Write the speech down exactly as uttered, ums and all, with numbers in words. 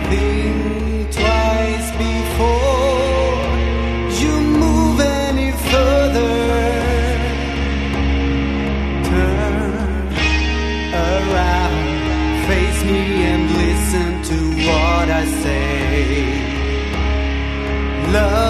Think twice before you move any further. Turn around, face me and listen to what I say. Love